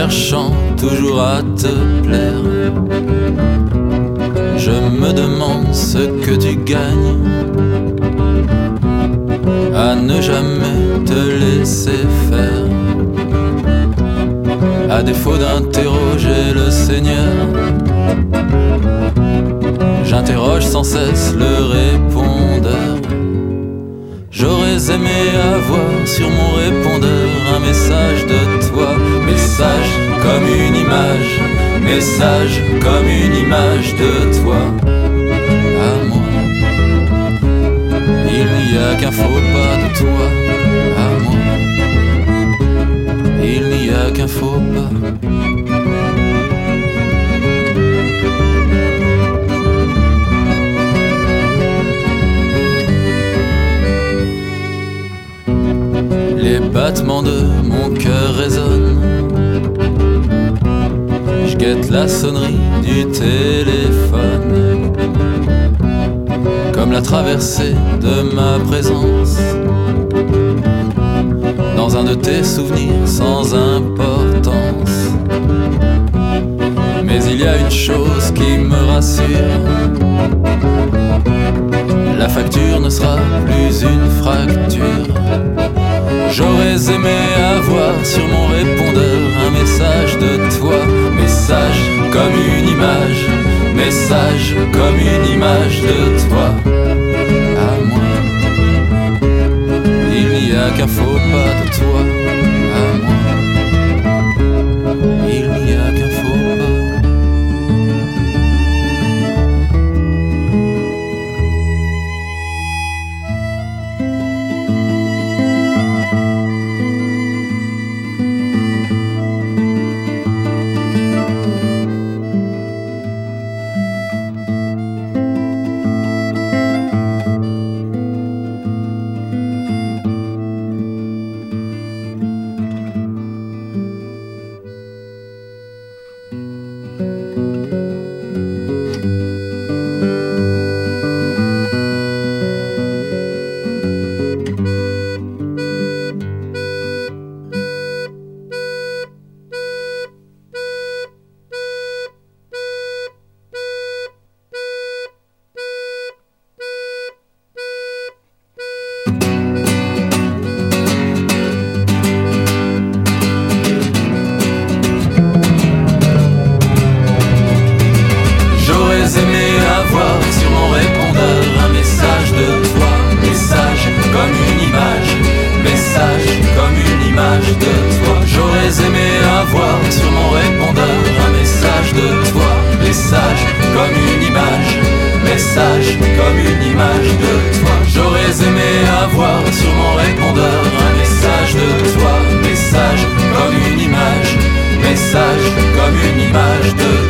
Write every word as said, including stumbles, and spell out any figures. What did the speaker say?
cherchant toujours à te plaire. Je me demande ce que tu gagnes à ne jamais te laisser faire. À défaut d'interroger le Seigneur, j'interroge sans cesse le répondeur. J'aurais aimé avoir sur mon répondeur un message de toi. Message comme une image, message comme une image de toi. À moi, il n'y a qu'un faux pas de toi. À moi, il n'y a qu'un faux pas. Les battements de mon cœur résonnent. Je guette la sonnerie du téléphone, comme la traversée de ma présence dans un de tes souvenirs sans importance. Mais il y a une chose qui me rassure: la facture ne sera plus une fracture. J'aurais aimé avoir sur mon répondeur un message de toi. Message comme une image, message comme une image de toi. À moi, il n'y a qu'un faux pas de toi. À moi, il n'y a qu'un faux pas. J'aurais aimé avoir sur mon répondeur un message de toi. Message comme une image, message comme une image de toi. J'aurais aimé avoir sur mon répondeur un message de toi. Message comme une image, message comme une image de toi.